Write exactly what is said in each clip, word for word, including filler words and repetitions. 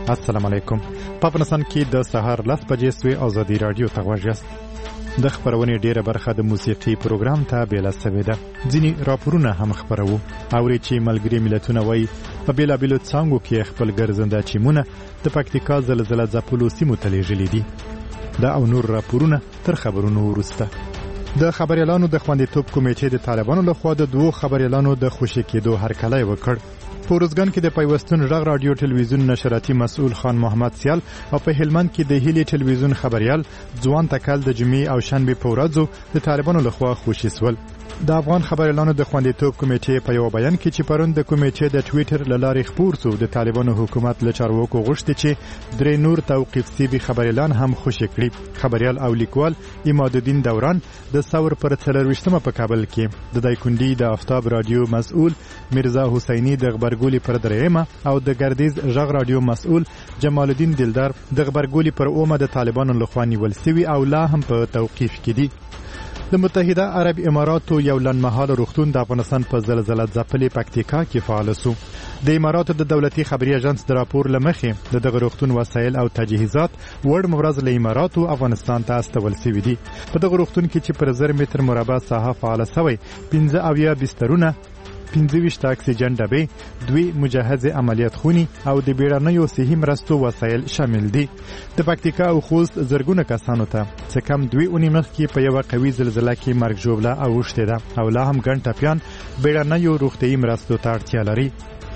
السلام علیکم. په افغانستان کې د سهار لس بجې سوی ازادي رادیو ته غوږ یاست. د خبرونې ډیره برخه د موسیقي پروګرام ته بیل سوې ده. ځینې راپورونه هم خبرو. اوري چې ملګری ملتونه وایي په بیلابیلو څانګو کې خپل ګرځنده چیمونه د پکتیکا زلزلہ ځپلو سیمو ته لیږلي دي. دا او نور راپورونه تر خبرونو وروسته. د خبريالانو د خوندیتوب کمیټې د طالبانو لخوا د دوه خبريالانو د خوشی کېدو هرکلی وکړ. په روزګان کې د پیوستون غږ رادیو ټلویزیون نشراتي مسؤل خان محمد سیال او په هلمند کې د هیلي ټلویزیون خبريال ځوان تکل د جمعې او شنبه په ورځو د طالبانو لخوا خوشی سول. د افغان خبريالانو د خوندیتوب کمیټې په یو بیان کې چې پرون د کمیټې د ټوئیټر لارې خبر شو د طالبانو حکومت له چارواکو غوښتي چې درې نور توقيف سیبي خبريالان هم خوشی کړي. خبريال او لیکوال امادالدین دوران د ثور پر څلرويشتمه په کابل کې د دایکندي د آفتاب رادیو مسؤل مرزا حسینی د خبرګولي پر درېمه او د ګردیز غږ رادیو مسؤل جمال الدین دلدار د خبرګولي پر اومه د طالبانو لخوا نیول سوي او لا هم په توقيف کې دي. د متحده عرب اماراتو یو لنډمهاله روغتون د افغانستان په زلزلہ ځپلې پکتیکا کې فعال شو. د اماراتو د دولتي خبري اژانس د راپور لمخې د دغه روغتون وسایل او تجهیزات وړ مورز له اماراتو افغانستان ته استول شوي دي. په دغه روغتون کې چې پر زر متر مربع ساحه فعال شوی پنځه اویا بسترونه، پنځه ویشت اکسیجن ډبې، دوی مجهز عملیات خونی او د بیړنیو صحي مرستو وسایل شامل دي. د پکتیکا او خوست زرګونه کسانو ته څه کم دوی اونۍ مخکې په یو قوي زلزلہ کې مرګ ژوبله اوښتې ده او لا هم ګڼ ټپیان بیړنیو روغتیايي مرستو ته اړتیا لري.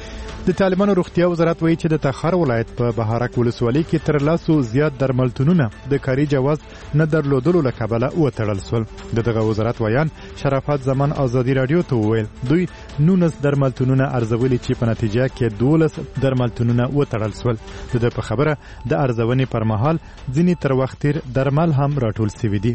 د طالبانو روغتیا وزارت وایي چې د تخار ولایت په بهارک ولسوالۍ کې تر لاسو زیات درملتونونه د کاري جواز نه درلودلو له کبله وتړل شول. د دغه وزارت ویان شرافت زمان ازادي رادیو ته وویل دوی نونس درملتونونه ارزولي چې په نتیجه کې دولس درملتونونه وتړل شول. د دې په خبره د ارزونې پر مهال ځینې تر وخت تیر درمل هم راټول شوي دي.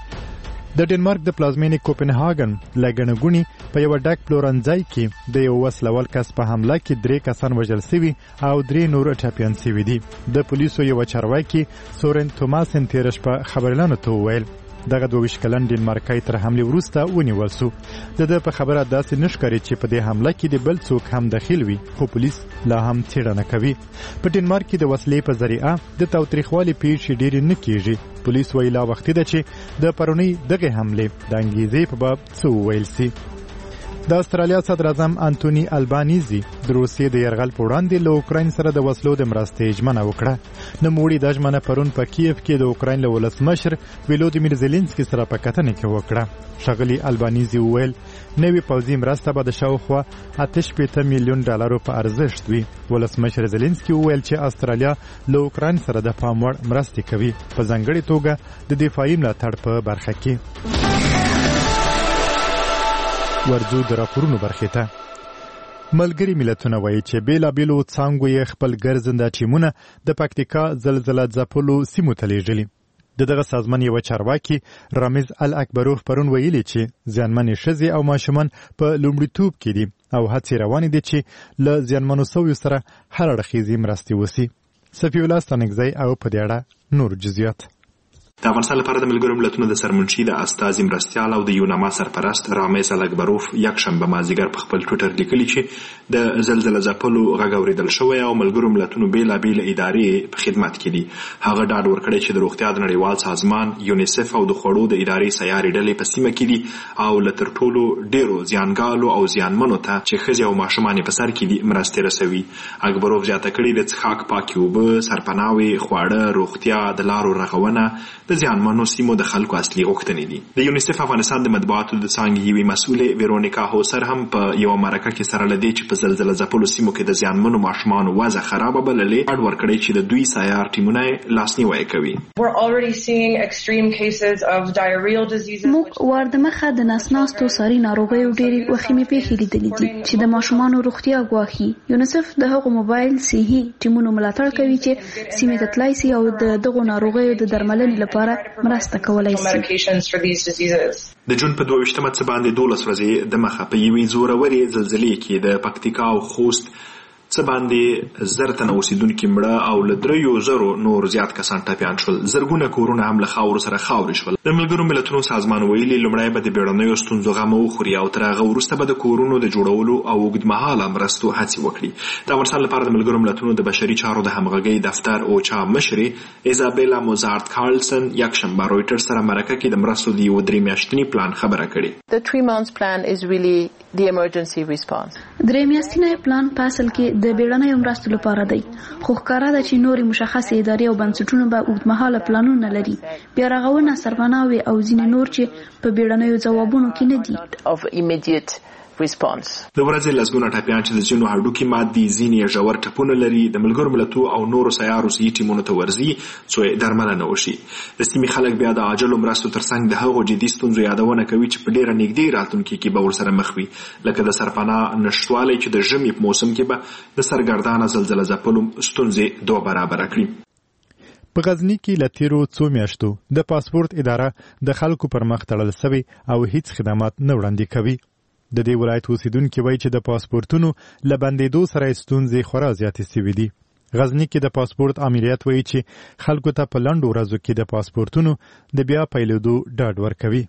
د ډنمارک د پلازمینې کوپنهاګن لګنګونی په یو ډک پلورنځای کې د یو وسلوال کس په حمله کې درې کسان وژل شوي او درې نور ټپیان شوي دي. د پولیسو یو چارواکي سورن توماسن تیر شپه خبريالانو ته وویل دغه دوه ویشت کلن ډنمارکای تر حمله وروسته ونیول شو. د دې په خبره داسې نشکاري چې په دې حمله کې د بل څوک هم دخیل وي، خو پولیس لا هم څېړنه کوي. په ډنمارک کې د وسلې په ذریعه د تاوتریخوالي پیښې ډېرې نه کیږي. پولیس ویل لا وخت ده چې د پرونی دغه حمله د انګریزي په باب څه ویل سي. د استرالیا صدر اعظم انټونی البانیزي د روسیې د یرغل په وړاندې له اوکراین سره د وسلو د مرستې ژمنه وکړه. نوموړي د ژمنه پرون په کیف کې د اوکراین له ولسمشر ولودیمیر زيلنسکي سره په کتنه کې وکړه. ښاغلي البانیزي وویل نوې پوځي مرسته به د شاوخوا اته شپېته میلیون ډالرو په ارزښت وي. ولسمشر زيلنسکي وویل چې استرالیا له اوکراین سره د پام وړ مرستې کوي، په ځانګړې توګه د دفاعي ملاتړ په برخه کې. ورځو د راپورونو برخې ته. ملګری ملتونه وایي چې بیلابیلو څانګو یې خپل ګرځنده ټیمونه د پکتیکا زلزلہ ځپلو سیمو ته لیږلي. د دغه سازمان یو چارواکي رامز الاکبروف پرون ویلي چې زیانمنې ښځې او ماشومان په لومړیتوب کې دي او هڅې روانې دي چې له زیانمنو شویو سره هر اړخیزې مرستې وسي. صفي الله ستانکزی او په دې اړه نور جزئیات. د افغانستان لپاره د ملګرو ملتونو د سرمنشي د استازي مرستیال او د یوناما سرپرست رامز الاکبروف یکشنبه مازدیګر په خپل ټویټر لیکلي چې د زلزلہ ځپلو غږ اورېدل شوی او ملګرو ملتونو بیلابیل ادارې په خدمت کې دي. هغه ډاډ ورکړی چې د روغتیا د نړیوال سازمان یونیسف او د خوړو د ادارې سیارې ډلې په سیمه کې دي او له تر ټولو ډیرو زیانګالو او زیانمنو ته چې ښځې او ماشومان په سر کې دي مرستې رسوي. اکبروف زیاته کړې د څښاک پاکې اوبه، سرپناوي، خواړه، روغتیا، د لارو رغونه د زیانمنو سیمو د خلکو اصلي غوښتنې دي. د یونیسف افغانستان د مطبوعاتو د څانګې یوې مسؤلې ویرونیکا هوسر هم په یوه مرکه کې سره له دې چې په زلزلہ ځپلو سیمو کې د زیانمنو ماشومانو وضع خرابه بللې ډاډ ورکړی چې د دوی سیار ټیمونه لاسنیوی کوي. موږ واردمخه د نسناستو ساري ناروغیو ډېرې وخیمې پیښې لیدلې دي چې د ماشومانو روغتیا ګواښي. یونیسف د هغو موبایل صحي ټیمونو ملاتړ کوي چې سیمې ته تلای سي او د دغو ناروغیو د درملنې لپاره مرسته کولای شي. د جون په دوه ویشتمه څه باندې دولس ورځې د مخه په یوې زورورې زلزلې کې د پکتیکا او خوست څه باندې زر تنه اوسیدونکي مړه او له دریو زرو نور زیات کسان ټپیان شول. زرګونه کورونه هم له خاورو سره خاورې شول. د ملګرو ملتونو سازمان ویلي لومړی به د بیړنیو ستونزو غم وخوري او تر هغه وروسته به د کورونو د جوړولو او اوږدمهاله مرستو هڅې وکړي. د افغانستان لپاره د ملګرو ملتونو د بشري چارو د همغږۍ دفتر اوچا مشرې ایزابیلا موزارت کارلسن یکشنبه رویټرز سره مرکه کې د مرستو د یو درې میاشتني پلان خبره کړې. The three months plan is really the emergency response. درې میاشتنی پلان په اصل کې د بیړنیو مرستو لپاره دی، خو ښکاره ده چې نورې مشخصې ادارې او بنسټونه به اوږدمهاله پلانونه لري، بیا رغونه، سرپناه او ځینې نور چې په بیړنیو ځوابونو کې نه دي. د ورځې لسګونه ټپیان چې د ځینو هډوکي مات دي، ځینې ژور ټپونه لري، د ملګرو ملتونو او نورو سیارو صحي ټیمونو ته ورځي څو یې درملنه وشي. د سیمې خلک بیا د عاجلو مرستو ترڅنګ د هغو جدي ستونزو یادونه کوي چې په ډېره نږدې راتلونکي کې به ورسره مخ وي، لکه د سرپناه نشتوالی چې د ژمي په موسم کې به د سرګردانه زلزله ځپلو ستونزې دوه برابره کړي. په غزني کې له تیرو څو میاشتو د پاسپورت اداره د خلکو پر مخ تړل سوي او هیڅ خدمات نه وړاندې کوي. د دې ولایت اوسیدونکي وایي چې د پاسپورتونو له بندېدو سره ستونزې خورا زیاتې سوي دي. غزني کې د پاسپورت امریت وایي چې خلکو ته په لنډو ورځو کې د پاسپورتونو د بیا پیلېدو ډاډ ورکوي.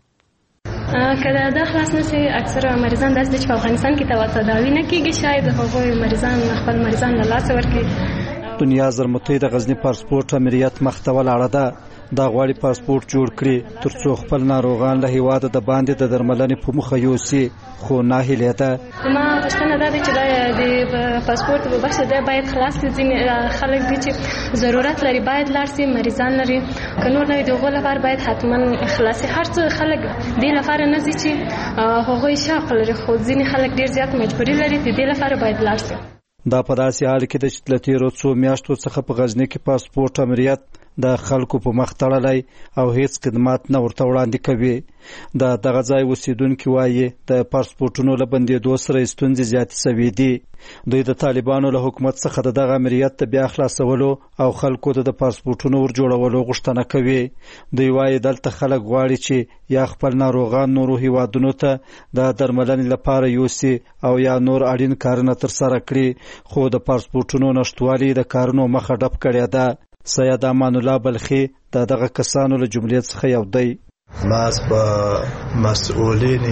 که دا خلاص نشي اکثره مریضان داسې چې په افغانستان کې تداوي نه کیږي، شاید هغوی مریضان خپل مریضان له لاسه ورکړي. دنیا زرمتوی د غزني پاسپورت امریت مخ ته ولاړه ده. دا غواړي پاسپورت جوړ کړي ترڅو خپل ناروغان له هیواده د باندې د درملنې په مخه یوسي، خو ناهیلې ده. ما پوښتنه دا ده چې دا د پاسپورت په بخش دی باید خلاص کړي. ځینې خلک دي چې ضرورت لري باید لاړ شي، مریضان لري، که نور نه وي د هغو لپاره باید حتما خلاص شي. هر څه خلک دې لپاره نه ځي چې هغوی شوق لري، خو ځینې خلک ډېر زیات مجبوري لري، د دې لپاره باید لاړ شي. دا په داسې حال کې ده چې له تېرو څو میاشتو څخه په غزني کې پاسپورت امریت د خلکو په مخ تړلی او هیڅ خدمات نه ورته وړاندې کوي. د دغه ځای اوسیدونکي وایي د پاسپورټونو له بندېدو سره ستونزې زیاتې سوي دي. دوی د طالبانو له حکومت څخه د دغه امریت د بیا خلاصولو او خلکو ته د پاسپورټونو ور جوړولو غوښتنه کوي. دوی وایي دلته خلک غواړي چې یا خپل ناروغان نورو هیوادونو ته د درملنې لپاره یوسي او یا نور اړین کارونه ترسره کړي، خو د پاسپورټونو نشتوالي د کارونو مخه ډپ کړې ده. سید امان الله بلخی د دغه کسانو له جملې څخه یو دی. ما از با مسئولین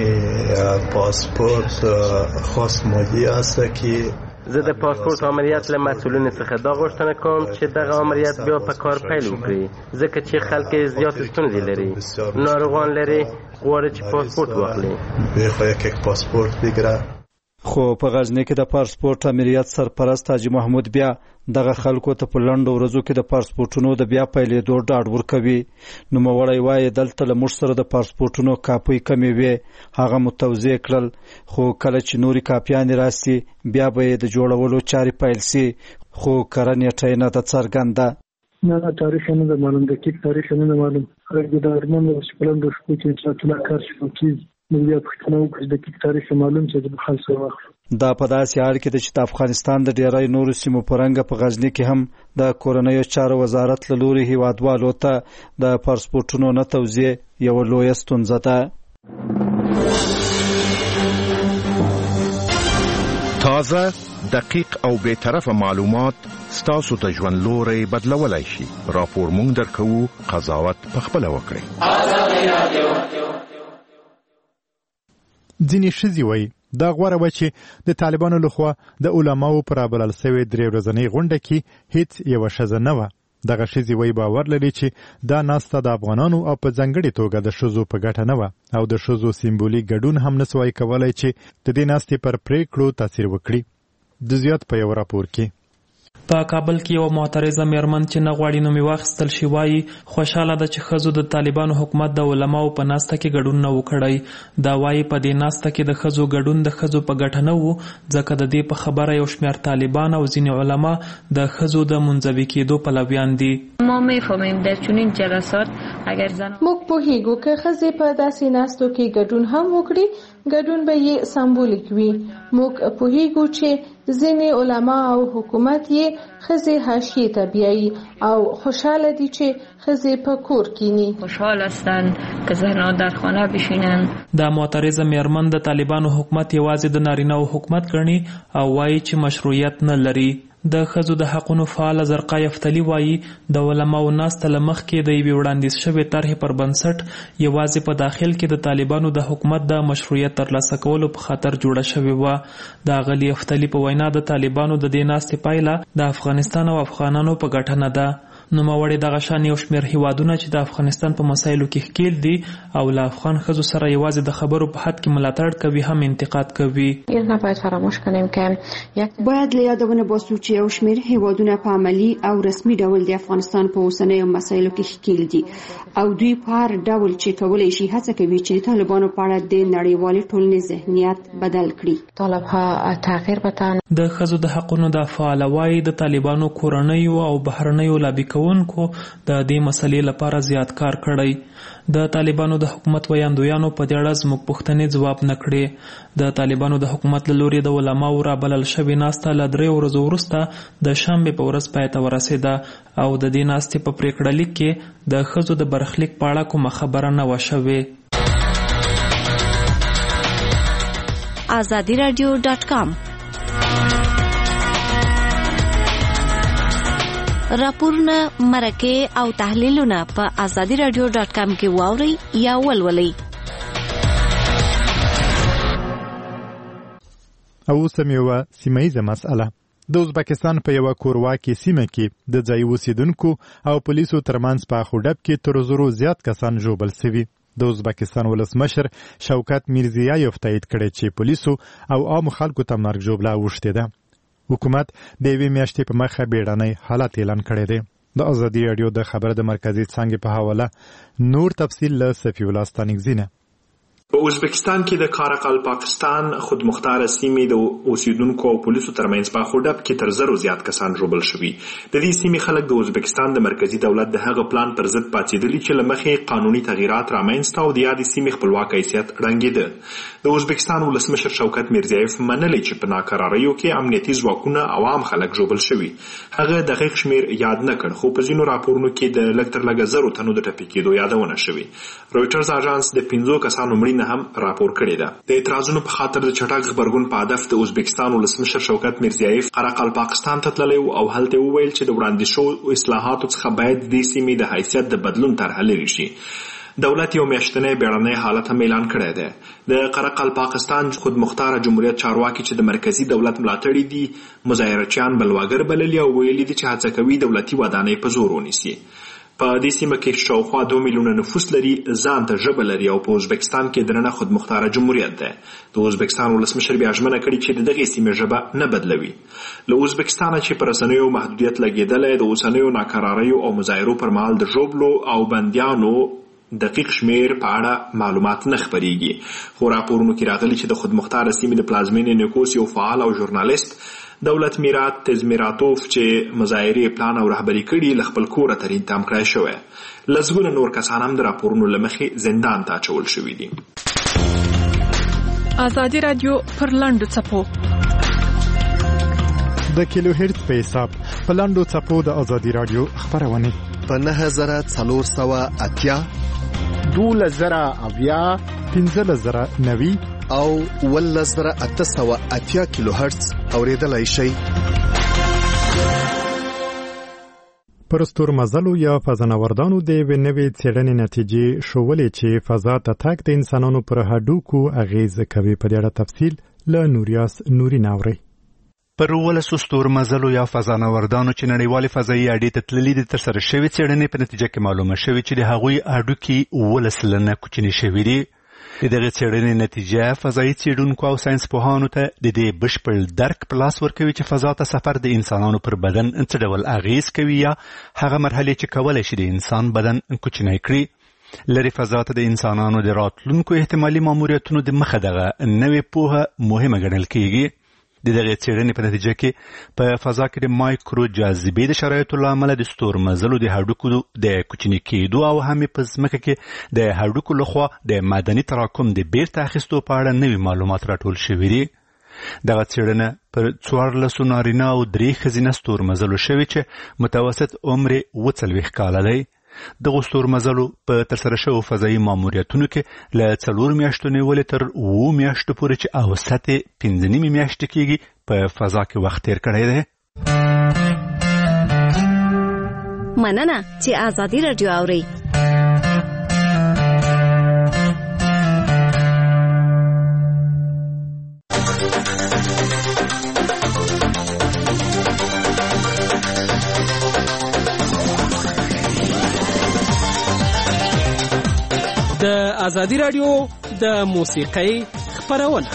پاسپورت خاص مالی است که زه د پاسپورت عملیات له مسئولینو څخه دا غوښتنه کوم چې دغه عملیات بیا په کار پیل وکړي، ځکه چې خلک زیات ستونزې لري، ناروغان لري، غواړي چې پاسپورت واخلي. بخواه که پاسپورت بگیره. خو په غزني کې د پاسپورت امریت سرپرست حاجي محمود بیا دغه خلکو ته په لنډو ورځو کې د پاسپورټونو د بیا پیلېدو ډاډ ورکوي. نوموړی وایي دلته له موږ سره د پاسپورټونو کاپۍ کمې وې، هغه مو توضیح کړل، خو کله چې نورې کاپیانې راسي بیا به یې د جوړولو چارې پیل سي، خو کره نیټه یې نه ده څرګنده. نه نه تاریخ نه ده معلوم، دقیق تاریخ نه ده معلوم. خلک د ارمان چې په لنډو شپو کې انشاءالله کار شروع کېږي. موږ بیا پوښتنه وکړو چې دقیق تاریخ معلوم چې د خلک سره واخلو. دا په داسې حال کې ده چې د افغانستان د ډیری نورو سیمو په رنګه په غزني کې هم د کورنیو چارو وزارت له لوري هیوادوالو ته د پاسپورټونو نه توزیع یوه لویه ستونزه ده. تازه، دقیق او بی‌طرفه معلومات ستاسو ته ژوند لوری بدلولی شي. راپور مونږ درکوو، قضاوت پخپله وکړئ. ځینې ښځې وایي دا غوره وه چې د طالبانو لخوا د علماو پر رابلل سوې درې ورځنۍ غونډه کې هیڅ یوه ښځه نه وه. دغه ښځې وایي باور لري چې دا ناسته د افغانانو او په ځانګړې توګه د ښځو په ګټه نه وه او د ښځو سیمبولیک ګډون هم نسوای کولی چې د دې ناستې پر پریکړو تاثیر وکړي. د زیات په یو راپور کې په کابل کې یو معترضه میرمن چې نه غواړي نوم یې واخیستل شي وایي خوشحاله ده چې ښځو د طالبانو حکومت د علماو په ناسته کې ګډون نه و کړی. دا وایي په دې ناسته کې د ښځو ګډون د ښځو په ګټه نه و، ځکه د دې په خبره یو شمېر طالبان او ځینې علما د ښځو د منزوي کېدو پلویان دي. ما میفهمیم در چنین جلسات اگر زن موږ پوهیږو که ښځې په داسې ناستو کې ګډون هم وکړي ګډون به یې سمبولیک وي. موږ پوهیږو چې ځینې علما او حکومت یې ښځې حاشیې ته بیایي او خوشحاله دي چې ښځې په کور کینی. خوشحال هستن که زنان در خانه بشینن. دا معترضه میرمن د طالبانو حکومت یوازې د نارینه‌و حکومت ګڼي او وایي چې مشروعیت نه لري. د ښځو د حقونو فعاله زرقا یفتلي وایي د علماو ناسته له مخکې د یوې وړاندیز شوې طرحې پر بنسټ یوازې په داخل کې د طالبانو د حکومت د مشروعیت ترلاسه کولو په خاطر جوړه شوې وه. د اغلې یفتلي په وینا د طالبانو د دې ناستې پایله د افغانستان او افغانانو په ګټه نه ده. نوموړی دغه شان یو شمېر هیوادونه چې د افغانستان په مسایلو کې ښکیل دي او له افغان ښځو سره یوازې د خبرو په حد کې ملاتړ کوي هم انتقاد کوي. باید له یاده ونباسو چې یو شمېر هیوادونه په عملي او رسمي ډول د افغانستان په اوسنیو مسایلو کې ښکیل دي او دوی په هر ډول چې کولی شي هڅه کوي چې د طالبانو په اړه د نړیوالې ټولنې ذهنیت بدل کړي. طالبها تغییر بدن د ښځو د حقونو د فعال وایي د طالبانو کورنیو او بهرنیو لابي کوونکو د دې مسلې لپاره زیات کار کړی. د طالبانو د حکومت ویاندویانو په دې اړه زموږ پوښتنې ځواب نه کړې. د طالبانو د حکومت له لوري د علماو رابلل شوې ناسته له درې ورځو وروسته د شنبې په ورځ پای ته ورسېده او د دې ناستې په پریکړه لیک کې د ښځو د برخلیک په اړه کومه خبره نه وه شوې. آزادي رادیو ډاټ کام راپورونه، مرکې او تحلیلونه په آزادي رادیو ډاټ کام کې واورئ یا ولولئ. او اوس هم یوه سیمه ییزه مسئله. د ازبکستان په یوه کورواکې سیمه کې د ځایي اوسیدونکو او پولیسو ترمنځ په اخوډب کې تر زرو زیات کسان ژوبل سوي. د ازبکستان ولسمشر شوکت میرزیایف تایید کړی چې پولیسو او عامو خلکو ته مرګ ژوبله اوښتې ده. حکومت د یوې میاشتې په مخه بیړنی حالت اعلان کړی دی. د ازادي راډیو د خبر د مرکزي څانګې په حواله نور تفصیل له صفي الله ستانکزینه. په ازبکستان کې د کارقل پاکستان خودمختار سیمې د اوسیدونکو او پولیسو ترمنځ په اخوډب کې تر زرو زیات کسان ژوبل شوي. د دې سیمې خلک د ازبکستان د مرکزي دولت د هغه پلان پر ضد پاڅېدلي چې له مخې قانوني تغییرات رامنځته او د یادې سیمې خپلواک حیثیت ړنګېده. د ازبکستان ولسمشر شوکت میرزیایف منلی چې په ناکراریو کې امنیتي ځواکونه او عام خلک ژوبل شوي. هغه دقیق شمېر یاد نه کړ خو په ځینو راپورونو کې د لږ تر لږه زرو تنو د ټپي کېدو یادونه شوې. رویټرز اژانس د پنځو کسانو مړینه هم راپور کړی ده. د اعتراضونو په خاطر د چټک غبرګون په هدف د ازبکستان ولسمشر شوکت میرزیایف قرقل پاکستان ته تللی او هلته وویل چې د وړاندې شوو اصلاحاتو څخه باید د دې سیمې د حیثیت د بدلون طرحه لرې شي. دولت یو میاشتنی بیړنی حالت هم اعلان کړی دی. د قرقل پاکستان خودمختار جمهوریت چارواکي چې د مرکزي دولت ملاتړي دي مظاهرچیان بلواګر بللي او ویلي دي چې هڅه کوي دولتي ودانۍ په زور ونیسي. په دې سیمه کې شاوخوا دوه میلیونه نفوس لري، ځان ته ژبه لري او په ازبکستان کې دننه خودمختار جمهوریت دی. د ازبکستان ولسمشر بیا ژمنه کړې چې د دغې سیمې ژبه نه بدلوي. له ازبکستانه چې پر رسنیو محدودیت لګېدلی د اوسنیو ناکراریو او مظاهرو پر مهال د ژوبلو او بندیانو دقیق شمیر په اړه معلومات نه خپریږي. خو راپورونو کې راغلي چې د خودمختار سیمې د پلازمینې نیکوس یو فعال او ژورنالیست دولت میرات تزمیراتوف چې مظاهرې پلان او رهبري کړي له خپل کوره تر انتقام کړای شوی. لسګونه نور کسان هم د راپورونو له مخې زندان ته اچول شوي دي. ازادي راډیو پر لاندو څپو د کیلو هرتز په حساب په لاندو څپو د ازادي راډیو خبرونه په نهه زره څلور سوه اتیا دولس زره اویا پنځلس زره نوي او ولس زره اته سوه اتیا کیلو هرتز اوریدلای شئ. پر ستورمزلو یا فضانوردانو د یوې نوې څېړنې نتیجې ښودلې چې فضا ته تګ د انسانانو پر هډوکو اغېزه کوي. په دې اړه تفصیل له نوریاس نوري ناوري. پر ولسو ستورمزلو یا فضانوردانو چې نړیوالې فضایي اډې ته تللي دي ترسره شوې څېړنې په نتیجه کې معلومه شوې چې د هغوی هډوکي اوولس سلنه کوچني شوي دي. د دغې څېړنې نتیجه فضایي څېړونکو او ساینس پوهانو ته د دې بشپړ درک په لاس ورکوي چې فضا ته سفر د انسانانو پر بدن څه ډول اغېز کوي یا هغه مرحلې چې کولی شي د انسان بدن کوچنی کړي. لرې فضا ته د انسانانو د راتلونکو احتمالي ماموریتونو د مخه دغه نوې پوهه مهمه ګڼل کېږي. د دغه څېړنې په نتیجه کې په فضا کې د مایکرو جاذبې د شرایطو له امله د ستورمزلو د هډوکو د کوچني کېدو او هم په ځمکه کې د هډوکو لخوا د معدني تراکم د بیرته اخیستو په اړه نوي معلومات راټول شوي دي. دغه څېړنه پر څوارلسو نارینه او درې ښځینه ستورمزلو شوې چې متوسط عمر یې اوه څلوېښت کاله دی. دغو ستورمزلو په ترسره شوو فضایي ماموریتونو کې له څلور میاشتو نیولې تر اوو میاشتو پورې چې اوسط یې پنځه نیمې میاشتې کېږي په فضا کې وخت تېر کړی دی. مننه چې آزادي راډیو اورئ. د آزادي راډیو د موسیقۍ خپرونه.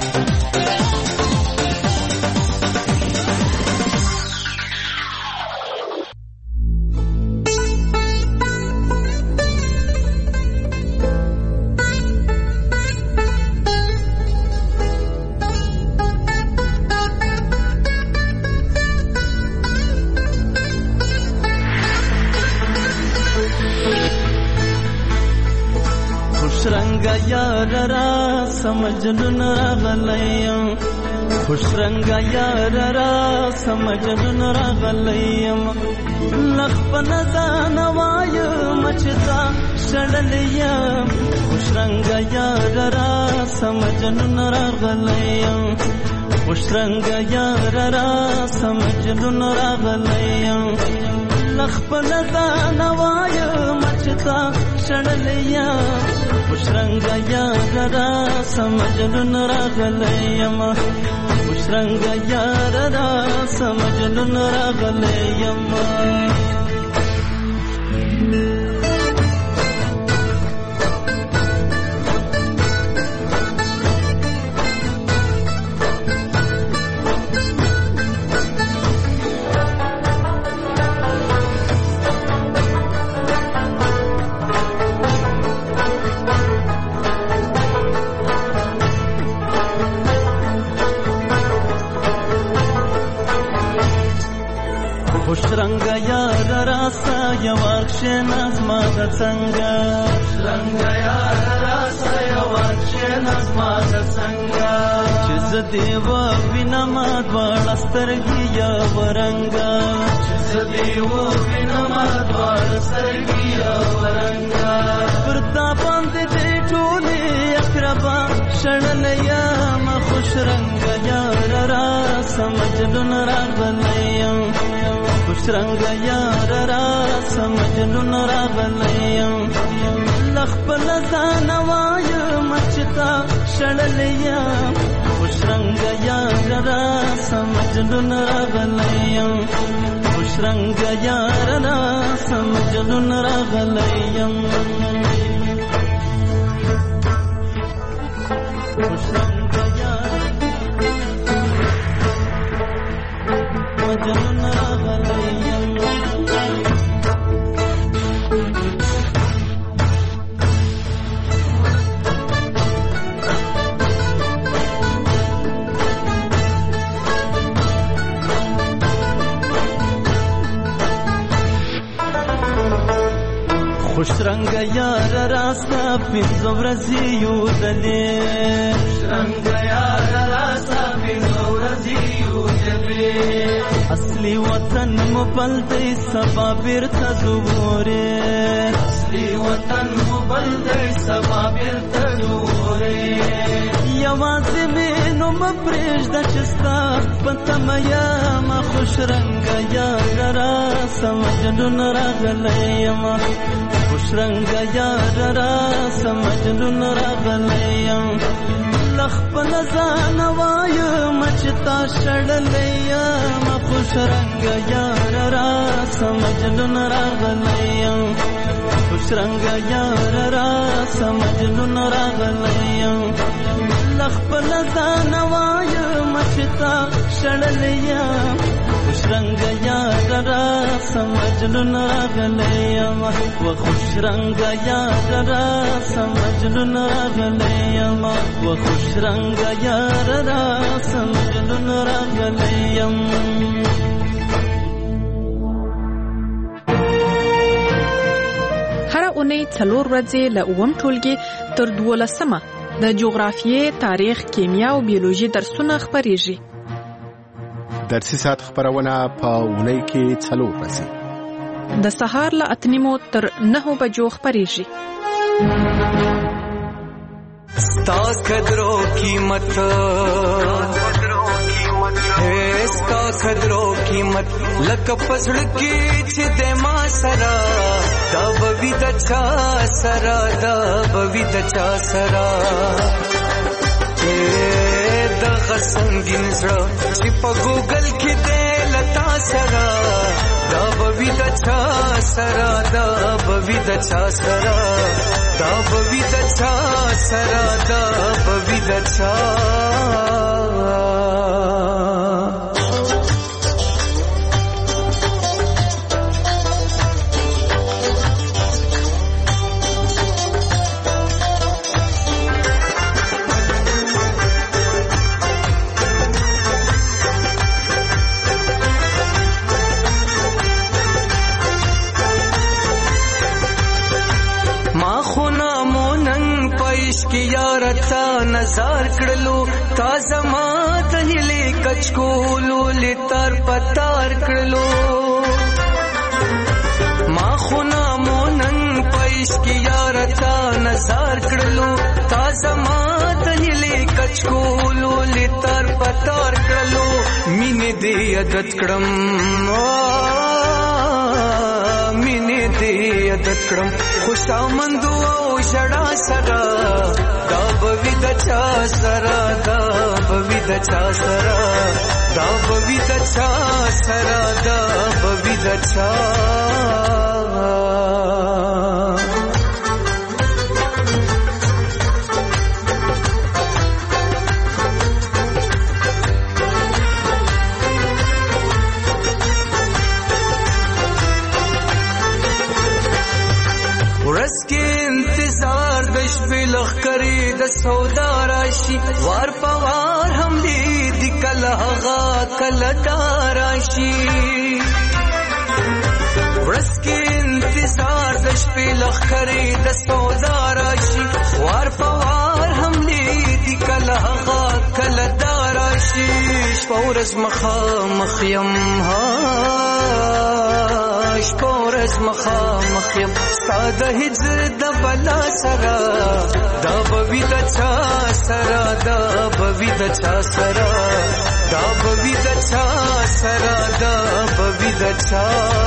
سمجنون راغلیم خوش رنگا یار را سمجنون راغلیم لخ پنزان وایم چتا شړلیم خوش رنگا یار را سمجنون راغلیم خوش رنگا یار را سمجنون راغلیم لخ پنزان وایم چتا شړلیم خوش رنگا یار را سمجنون راغلیم خوش رنگا یار را سمجنون راغلیم. خوش رنگا یار راسا یوارکشن از ما د څنګه رنگا یار راسا یوارکشن از ما د څنګه چې زدی و وینم دوړ سترګي یا ورنګا چې زدی و وینم دوړ سترګي یا ورنګا پرتا باندې دې ټولې اقربا شړلیا ما خوش رنگا یار راسا مجنون راغلیم خوش رنگا یار را سمجنون راغلیم لخ پلزان وایم چتا شړلیم خوش رنگا یار را سمجنون راغلیم خوش رنگا یار را سمجنون راغلیم خوش رنگا یار مجنون خوش رنگا یار راستا پینځه ورځې یو دلې خوش رنگا یار راستا پینځه ورځې یو دلې اصلي وطن مو بل دی سبا بیرته زوره اصلي وطن مو بل دی سبا بیرته زوره یوازې مې نو مپرېږده چې ستا په تمه یم خوش رنگا یار راستا مجنون راغلیم خوش رنگا یار را سمجنون راغلیم لخ پنزان وایم چتا شړلیم خوش رنگا یار را سمجنون راغلیم خوش رنگا یار را سمجنون راغلیم لخ پنزان وایم چتا شړلیم خوش رنگ یار را سمجنون راغلیم و خوش رنگ یار را سمجنون راغلیم و خوش رنگ یار را سمجنون راغلیم. هر اونۍ څلور ورځې له اووم ټولګي تر دولسمه د جغرافیې، تاریخ، کیمیا او بیولوژي درسونه خپریږي. درسي ساعت خبرونه په اونۍ کې څلور ورځې د سهار له اته نیمو تر نهو بجو خپریږي. ستا قدرو قیمت ہے ستا قدرو قیمت لکه پسړ کې چې د ما سره دا بوي د چا سره دا بوي د چا سره د غسنګین زړه چې په ګوګل کې د لتا سره دا بوي د چا سره دا بوي د چا سره دا بوي د چا سره دا بوي د چا. کی یارتا نظر کړلو تا زما د هلي کچکولو لتر پتار کړلو ما خو نامونن پېش کی یارتا نظر کړلو تا زما د هلي کچکولو لتر پتار کړلو مینه دې عادت کړم مینه دې عادت کړم خوشامندو او شړا سره دا بوي د چا سره دا بوي د چا سره دا بوي د چا سره دا بوي د چا. ورځ کې انتظار د شپې لخرې د سودا راشي وار په وار هم دې د کله هغه کله راشي ورځ کې انتظار د شپې لخرې د سودا راشي وار په وار هم دې د کله هغه کله راشي شپورز مخامخ یم ها شپورز مخامخ یم ستا د هجر د بلا سره دا بوي د چا سره دا بوي د چا سره دا بوي د چا سره دا بوي د چا.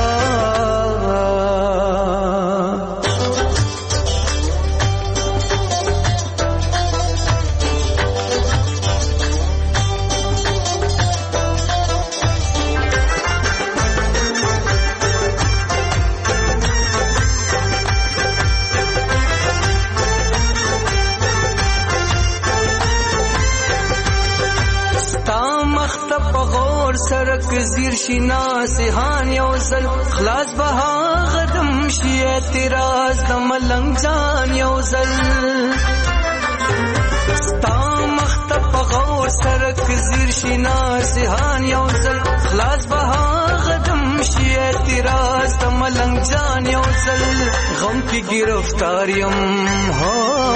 سرک زیر شینا سهان یو زل خلاص بها غدم شي اعتراض د ملنګ جان یو زل ستا مختب غور سرک زیر شینا سهان یو زل خلاص بها غدم شي اعتراض د ملنګ جان یو زل غم کی گرفتاریم ہو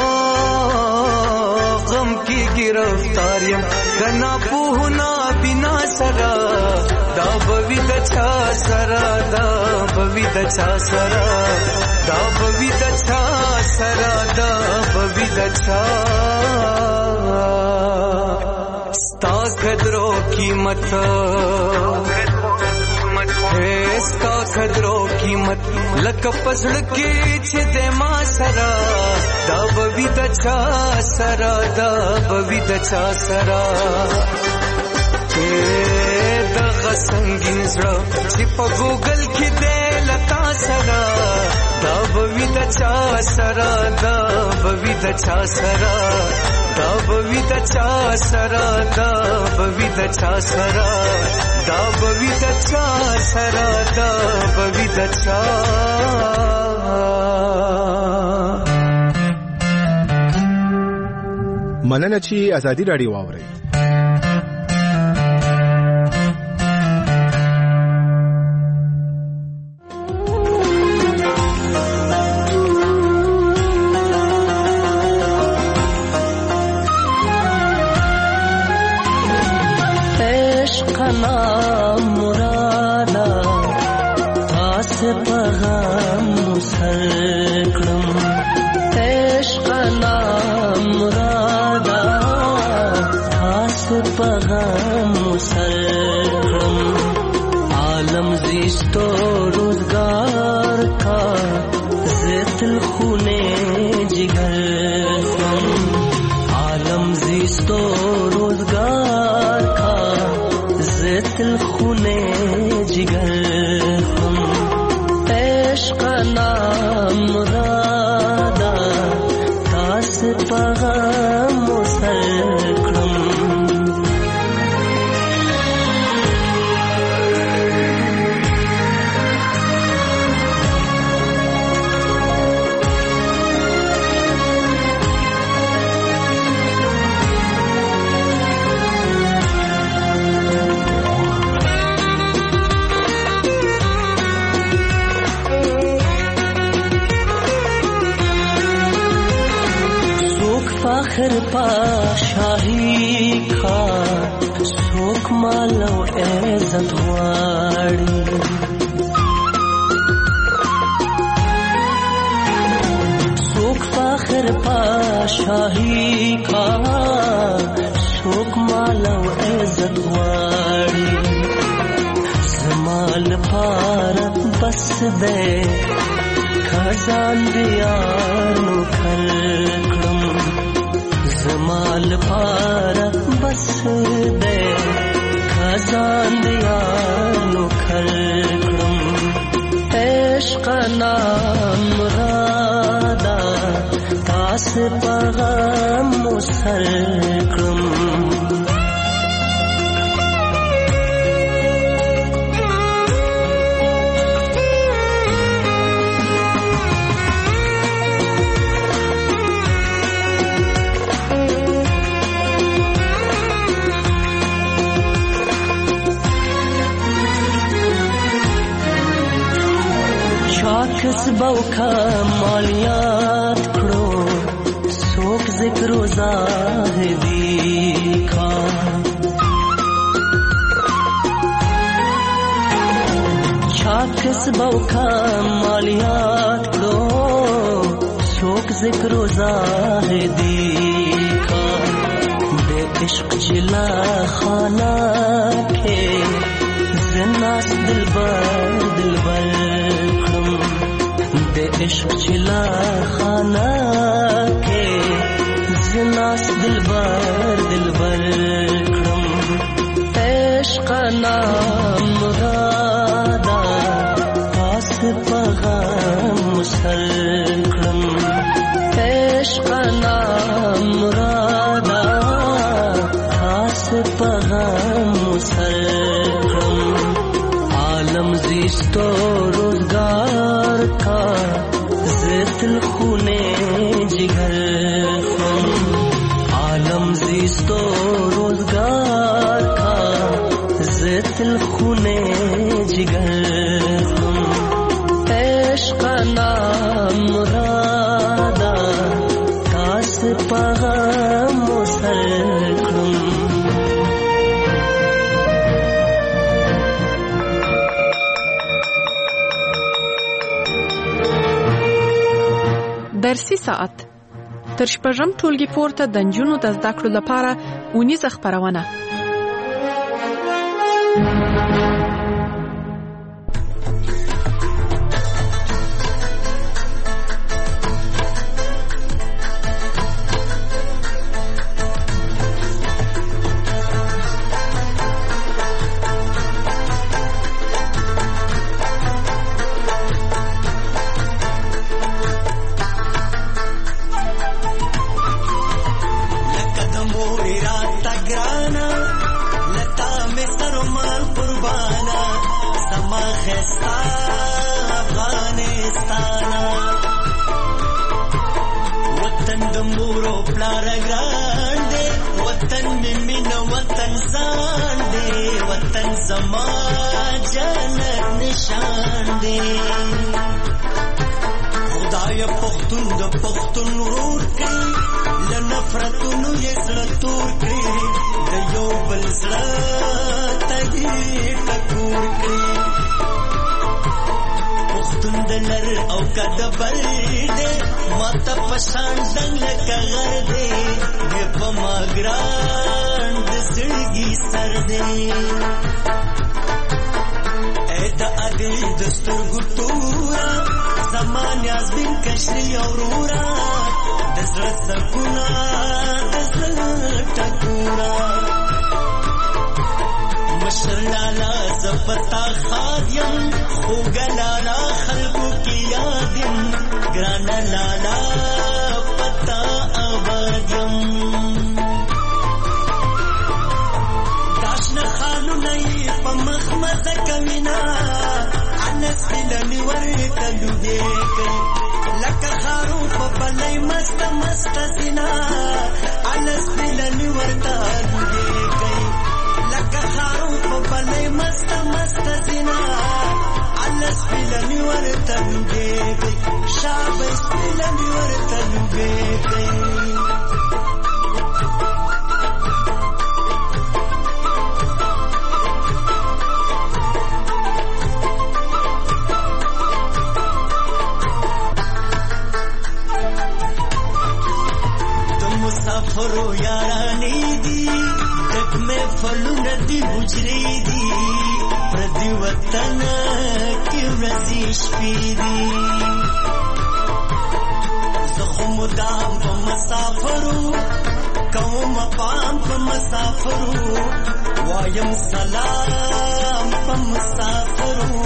غم کی گرفتاریم کنا پوهنا بنا سرا دا بوي د چا سرا دا بوي د چا سرا دا بوي د چا سرا دا بوي د چا. ستا قدرو قیمت ستا قدرو قیمت لکه پسړ کې چې د ما سرا دا بوي د چا سرا دا بوي د چا سرا د غسنګین زړه چې په ګوګل کې د لتا سره دا بوي د چا سره دا بوي د چا سره دا بوي د چا سره دا بوي د چا سره دا بوي د چا سره دا بوي د چا. مننه چې ازادي راډیو واورئ. درسي ساعت تر شپږم ټولګي پورته د نجونو د زده کړو لپاره اونیزه خپرونه. پوری راتا گرانا لتا میں سرمال قربانا سما خستا افغانستانا وطن دمورو پلار گراندے وطن ممین وطن زاندے وطن زما جنت نشان دے خدای پختون د پختون ورور کړي لنفرتونو یې زړه تور کړي د یو بل زړه ته یې ټکور کړي پختون د نر او کد بل دی ماته پشان ډنګ لکه غر دی د په ما ګران د زړګي سر دی ای د ادي د سترګو تورا زمان یازبین کشری اورورا دزر سکونا دزر ٹکورا مشر لالا زبتا خادیم خوگا لالا خلقو کی یادیم گرانا لالا پتا آبادیم داشن خانو نئی پا مخمز کمینا انس بلنی ورطا لوگے گئی لکا خارو پا بلای مست مست زنا انس بلنی ورطا لوگے گئی لکا خارو پا بلای مست مست زنا انس بلنی ورطا لوگے گئی شابس بلنی ورطا لوگے گئی مسافرو یارانی دی تک میں فلو ندی بجری دی پردی وطن کی رزیش پی دی زخم دام پا مسافرو قوم پام پا مسافرو وایم سلام پا مسافرو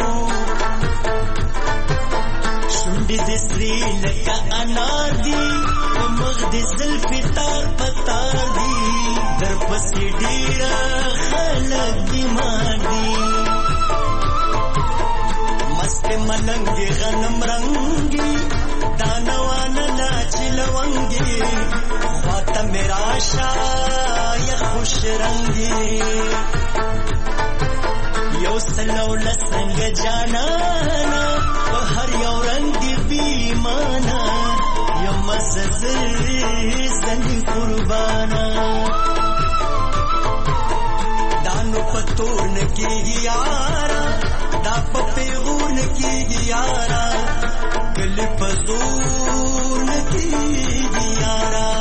شنڈی دسری لکا انار دی مغدی زلفی تار پتار دی در پسی ڈیرا خلق بیمار دی مست ملنگی غنم رنگی دانوانا لاچی لونگی خواتا میرا شای خوش رنگی یو سلو لسنگ جانانا و هر یو رنگ دی بیمانا زنی قربانا دانو پتور نکی گیارا دا پپیغور نکی گیارا کلی پزور نکی گیارا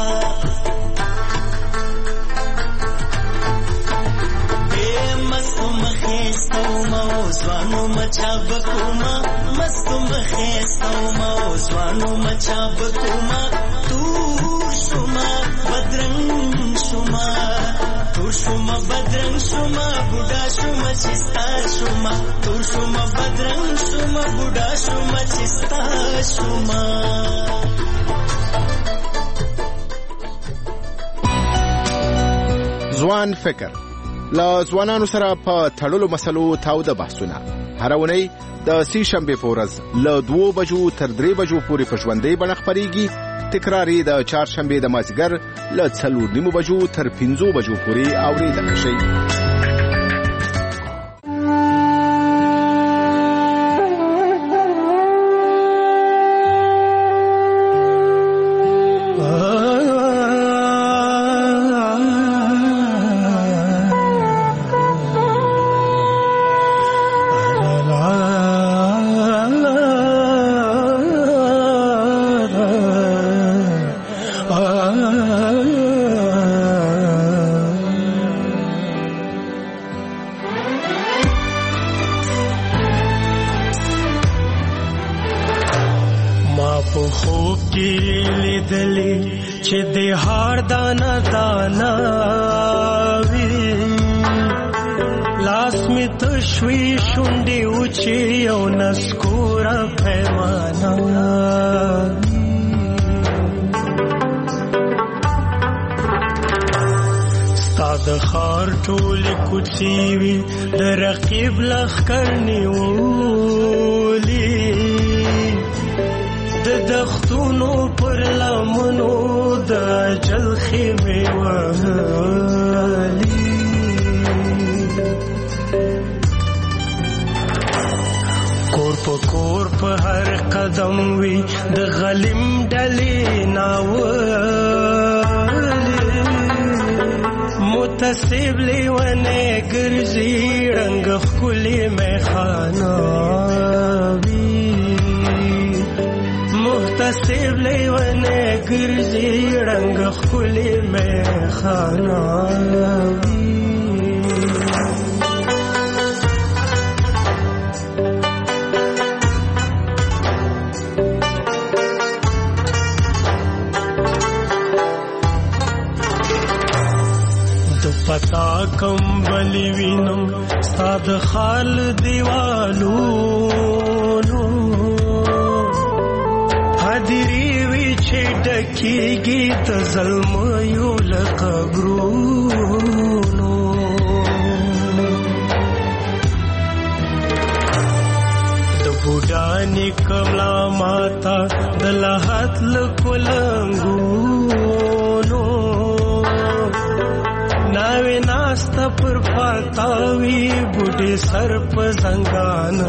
بے مستو مخیستو موزوانو مچا بکوما مستو مخیستو موزوانو مچا بکوما تور شما بدرنگ شما تور شما بدرنگ شما بودا شما چستا شما تور شما بدرنگ شما بودا شما چستا شما ځوان فکر لا ځوانانو سره په تړلو مسلو تاوده بحثونه هر اونۍ د سې شنبې په ورځ له دوو بجو تر درې بجو پورې په ژوندۍ بڼه خپرېږي تکراري د چهارشنبې د مازدیګر له څلور نیمو بجو تر پنځو بجو پورې اورېدلی شئ. ستا د خار ټولې کوڅې وي د رقیب لښکر نیولي د دښتونو پر لمنو د اجل خیمې وهلي کور په کور په هر قدم وي د غلیم ډلې ناولې متصب لیونه ګرځي رنګ ښکلې میخانه وي متصب لیونه ګرځي رنګ ښکلې میخانه وي پتا کمبلی وینم ستا د خال دیوالونو حاضری وی چې ډکیږي د ظلمیو له قبرونو د بوډانې کملا ماتا د لحد له کلنګونو ناوی ناستا پر پاتاوی بوډی سر په زنګان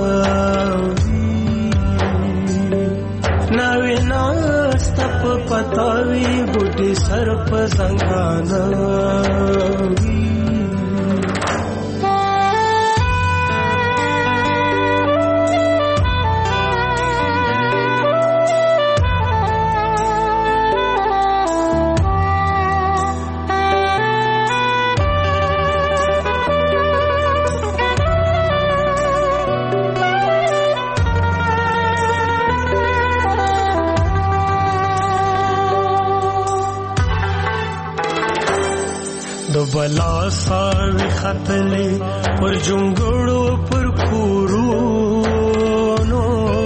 ناوی ناستا په پاتاوی بوډی سر په زنګان بلا ساوی خطلې پر جونګړو پر کورونو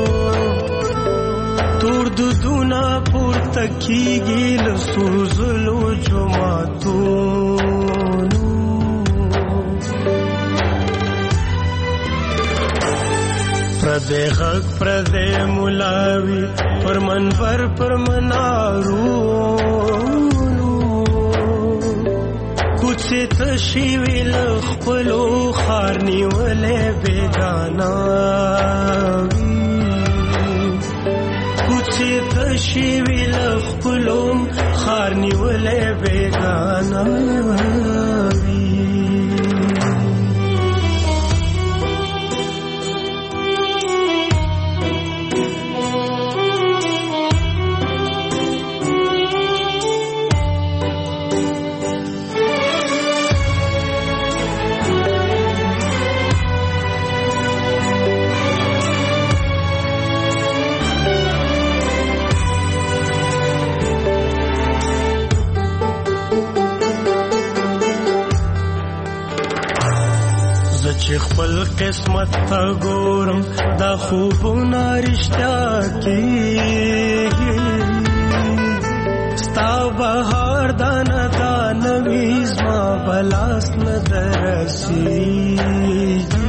تور دودونه پورته کیږي له سوزلو جوماتونو پردې غږ پردې ملاوي پر منبر پر منارو کوڅې تشې وي له خپلو خار نیولې بېګانه وي کوڅې تشې وي له خپلو خار نیولې بېګانه وي چې خپل قسمت ته ګورم دا خوبونه رښتیا کېږي ستا بهار دانه دانه وي زما به لاس نه درسېږي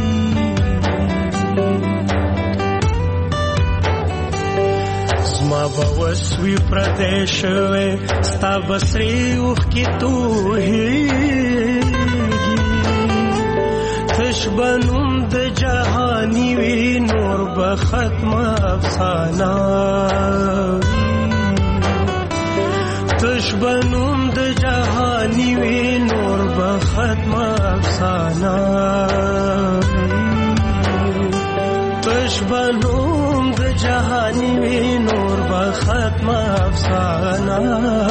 زما به وس وي پردی شوی ستا به سرې اوښکې تویېږي تش بنوم د جهانی وی نور به ختم افسانه تش بنوم د جهانی وی نور به ختم افسانه تش بنوم د جهانی وی نور به ختم افسانه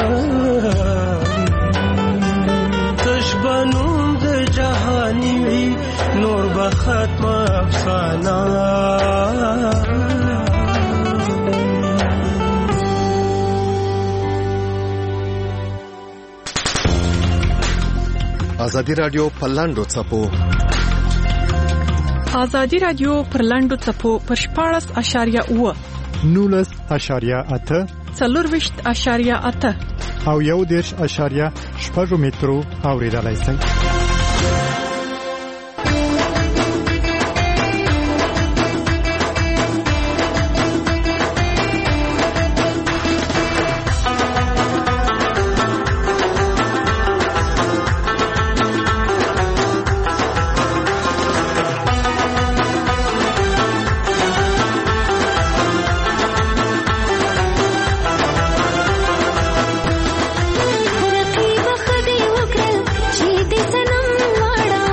تش بنوم د جهانی وی نور به ختم افسانه ازادي رادیو په لاندو څپو ازادي رادیو پر لاندو څپو پر شپاړس اشاریه اوه نولس اشاریه اته څلورویشت اشاریه اته او یو دېرش اشاریه شپږ پژو میترو اوریدلای شئ. رقیب خدای وکړه چې دې سنم واړه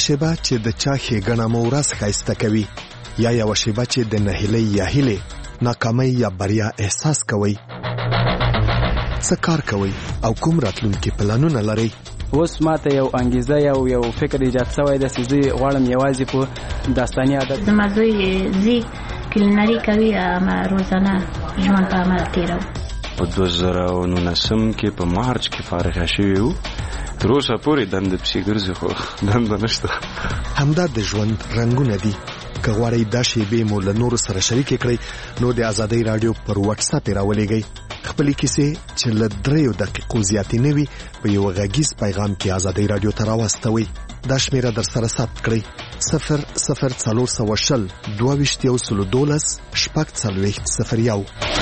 شیبه چې د چا ښېګڼه مو ورځ ښایسته کوي، یا یوه شیبه چې د نهیلۍ یا هیلې ناکامۍ یا بریا احساس کوئ. څه کار کوئ او کوم راتلونکي پلانونه لرئ؟ اوس ماته یو انګیزه یو یو فکر ایجاد شوی دی چې زه غواړم یوازې په داستاني عادت زما زوی ځي کلینري کوي، ما روزانه ژوند په عمل تېروم. په دوه زره او نولسم کې په مارچ کې فارغه شوي وو، تر اوسه پورې دنده پسې ګرځي خو دنده نشته. همدا د ژوند رنګونه دي. که غواړئ دا شیبې مو له نورو سره شریکې کړئ نو د ازادۍ راډیو پر واتساپ یې راولېږئ. خپلې کیسې چې له دریو دقیقو زیاتې نه وي په یو غږیز پیغام کې ازادۍ راډیو ته راواستوئ. دا شمیره در سره ثبت کړئ: صفر صفر څلور سوه شل دوه ویشت یو سلو دولس شپږ څلوېښت صفر یو.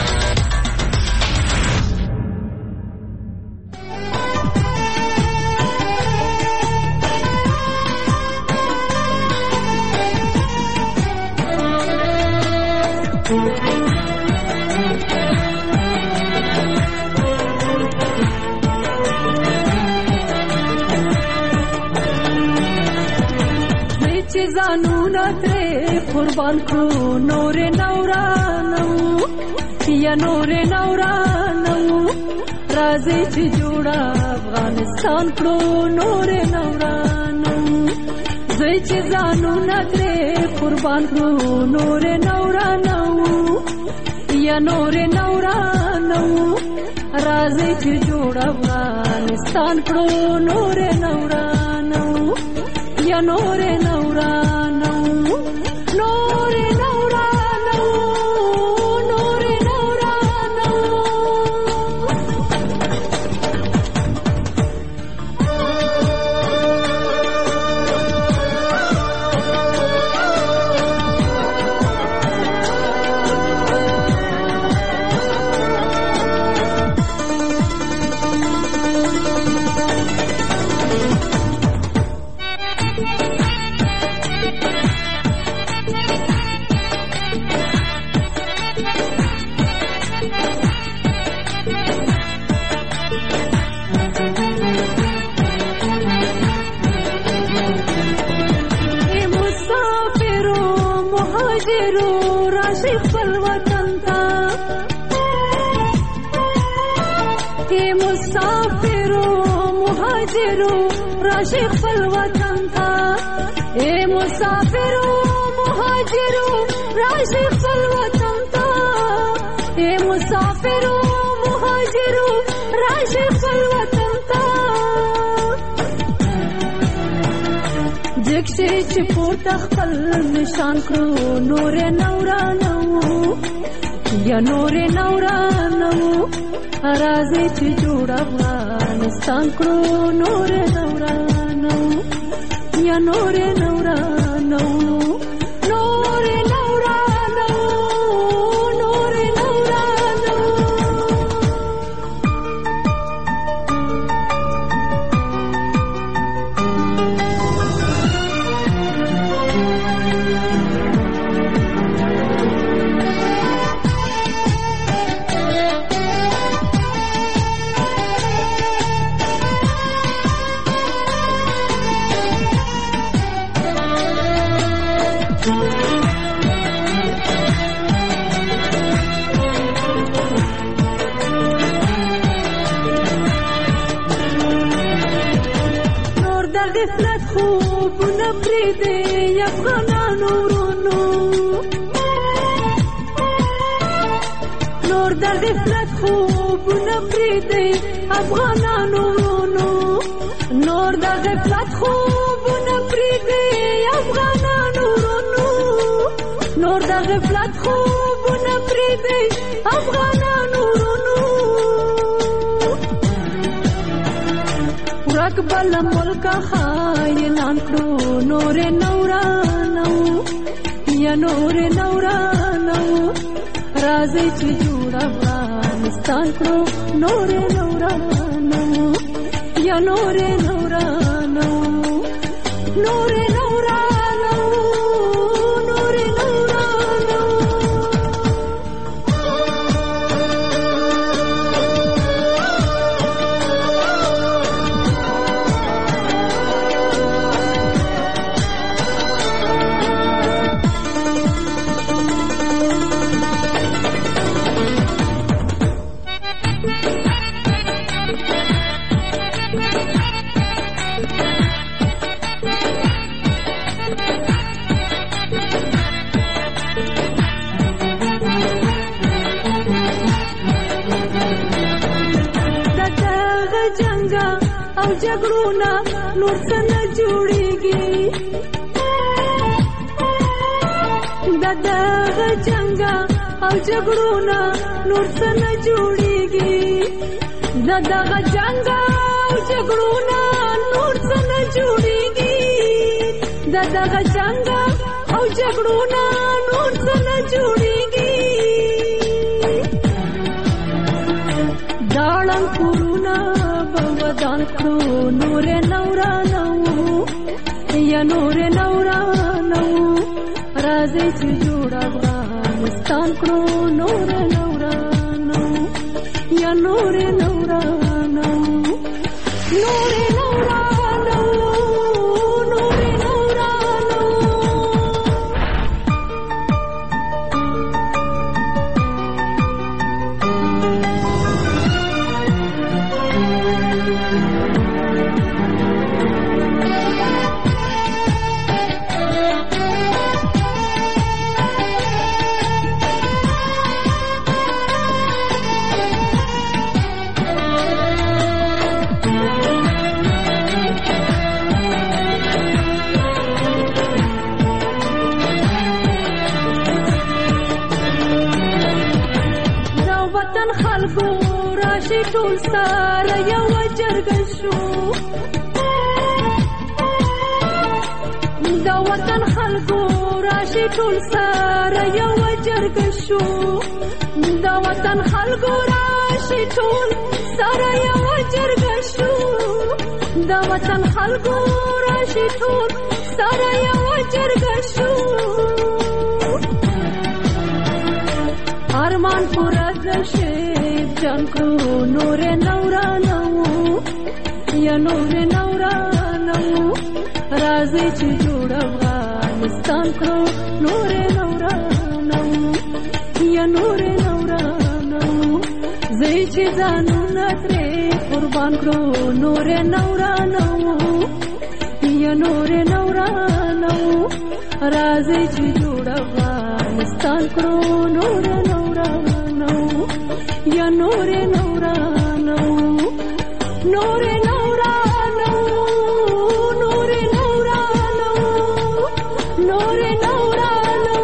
ځانونه ترې قربان کړو نورې نورانو یا نورې نورانو راځي چې جوړه افغانستان کړو نورې نورانو زوی چې ځانونه ترې قربان کړو نورې نورانو یا نورې نورانو راځي چې جوړه افغانستان کړو نورې نورانو یا نورې نورانو نورې نورانو نورې نورانو. راشي خپل وطن ته اے مسافرو مهاجرو راشي خپل وطن ته اے مسافرو مهاجرو راشي خپل وطن ته جکشي چې پورته خپل نشان کړو نور نورانو یا نور نورانو راځي چې جوړ افغانستان کړو نور نورانو یا نور نورانو نور نورانو نور نورانو. غفلت خوبونه پرېږدي افغانانو ورونو نور د غفلت خوبونه پرېږدي افغانانو ورونو نور د غفلت خوبونه پرېږدي افغانانو ورونو نور د غفلت خوبونه پرېږدي افغانانو ورونو ورک بل ملک خاینان کړو نور نورانو یا نور نورانو راځي چې جوړ افغانستان کړو نور نورانو یا نور نورانو نور نورانو نور نورانو. او جګړونه نور څه نه جوړیږي د دغه جنګ او جګړونه نور څه نه جوړیږي د دغه جنګ او جګړونه نور څه نه جوړیږي داړم کورونه به ودان کړو نور نورانو یا نور نورانو راځي چې جوړ افغانستان کړو نور نورانو یا نور نورانو نور نورانو نور نورانو ټول سره یو جرګه شو د وطن خلکو راشي ټول سره یو جرګه شو د وطن خلکو راشي ټول سره یو جرګه شو د وطن خلکو راشي ټول سره یو جرګه شو ارمان پورا کړی جنگ کړو نور نورانو یا نور نورانو راځي چې جوړ افغانستان کړو نور نورانو یا نور نورانو زه چې ځانونه ترې قربان کړو نور نورانو یا نور نورانو راځي چې جوړ افغانستان کړو نور نورانو یا نور نورانو نور نورانو نور نورانو نور نورانو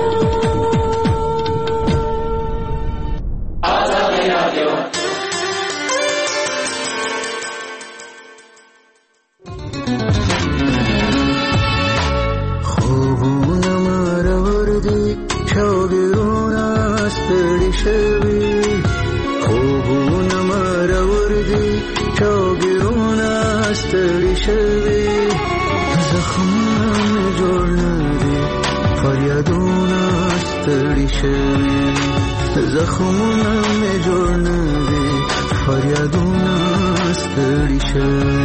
آزادی رادیو خوبونه مرور دي شوګرونه ستړي شوي خوبونه مرور دي شوګرونه ستړي شوي زخمونه مې جوړ نه دي فریادونه ستړي شوي زخمونه مې جوړ نه دي فریادونه ستړي شوي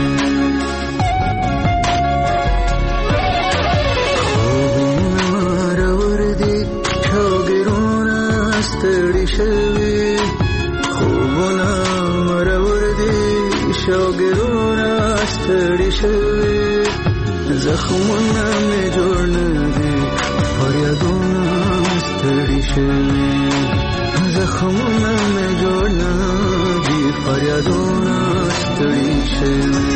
خوبونه مرور دي شوګرونه ستړي شوي خوبونه مرور دي شوګرونه ستړي شوي زخمونه مې جوړ نه دي فریادونه ستړي شوي زخمونه مې جوړ نه دي فریادونه ستړي شوي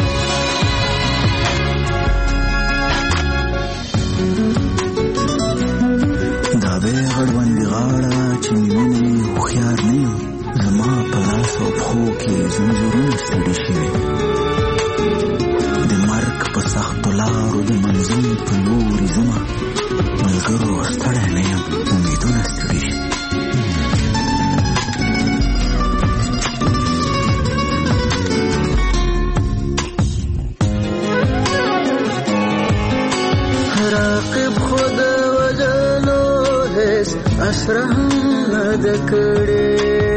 دا به غړوندې غاړه چې مینې هوښیار نه یم زما په لاس او پښو کې زنځیرونه ستړي شوي د مرګ په سختو لارو د منزل په لورې ځمه ملګرو ستړی نه یم امیدونه ستړي شوي راقب خود وجلو هیڅ اسره نه ده کړې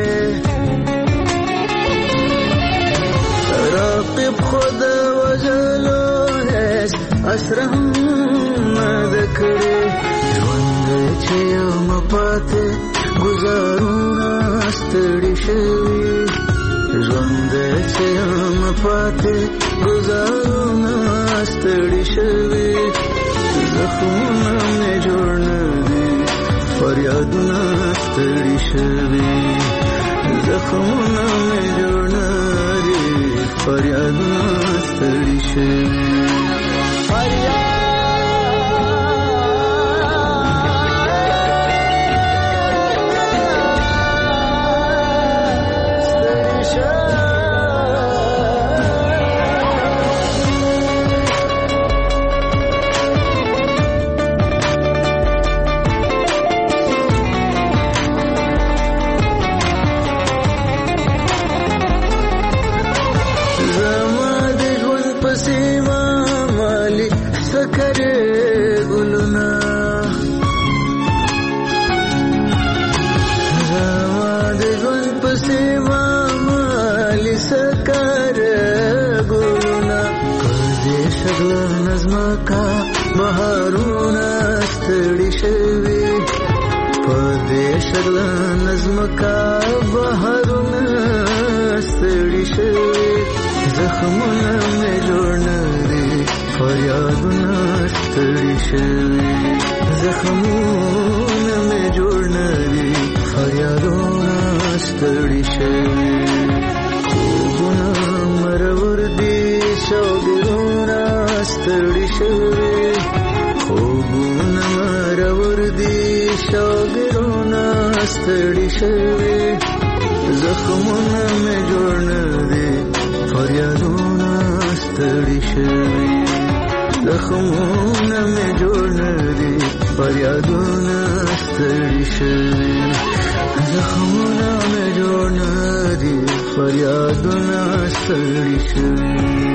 راقب خود وجلو هیڅ اسره نه ده کړې ژوند چې یم پاتې ګزارونه ستړي شوي ژوند چې یم پاتې ګزارونه ستړي شوي زخمونه مې جوړ نه دي فریادونه ستړي شوي زخمونه مې جوړ نه دي فریادونه ستړي شوي فریاد بهارونه ستړي شوي په دې شغله نظمکا بهارونه ستړي شوي زخمونه مې جوړ نه دي فریادونه ستړي شوي زخمونه مې جوړ نه دي فریادونه ستړي شوي خوبونه مرور دي شوګرونه ستړي شوي خوبونه مرور دي شوګرونه ستړي شوي زخمونه مې جوړ نه دي فریادونه ستړي شوي زخمونه مې جوړ نه دي فریادونه ستړي شوي زخمونه مې جوړ نه دي فریادونه ستړي شوي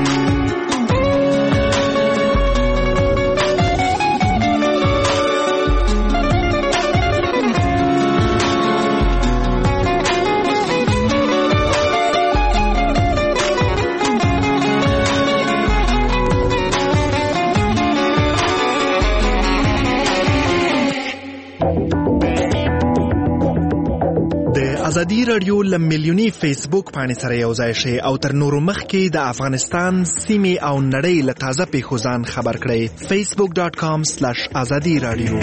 ازادي رادیو له میلیوني فیسبوک پاڼې سره یو ځای شي او تر نورو مخکې د افغانستان سیمې او نړۍ له تازه پیښو ځان خبر کړئ فیسبوک ډاټ کام سلیش ازادي رادیو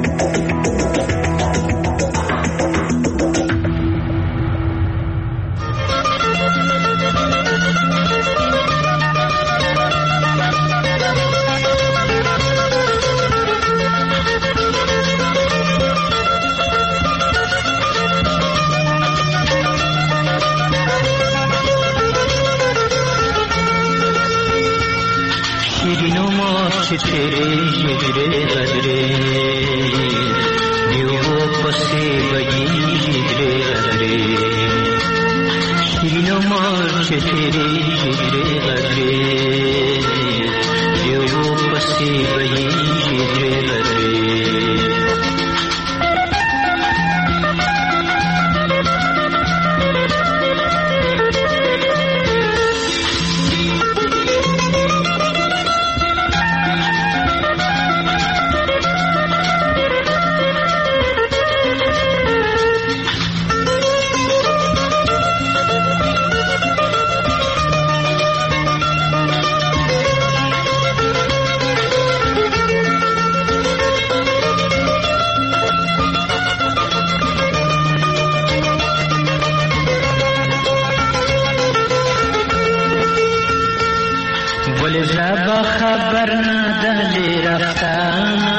तेरे हिजरे गजरे दियो पसे बगी हिजरे गजरे शिनो मार्च तेरे हिजरे गजरे दियो पसे बगी हिजरे गजरे خبر ندلی رفتانا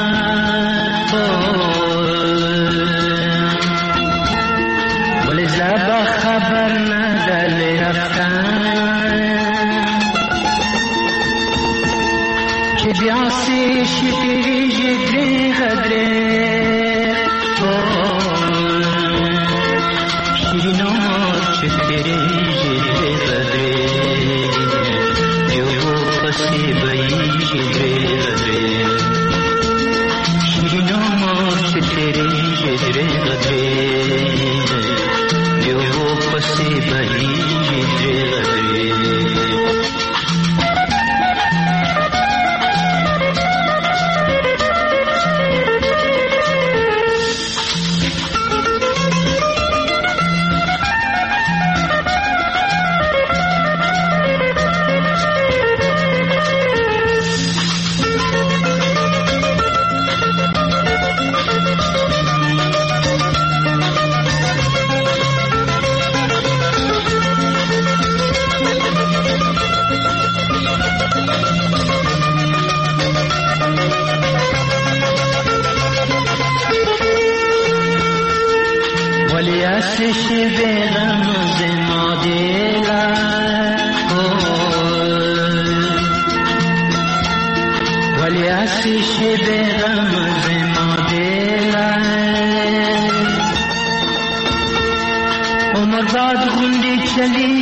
ولی زبا خبر ندلی رفتانا که بیاسی شیری جدری غدری شیرینو چه تیری جدری غدری پسی بئی جدری غدری شیرینو مارچ تیری جدری غدری یو پسی بئی جدری غدری चली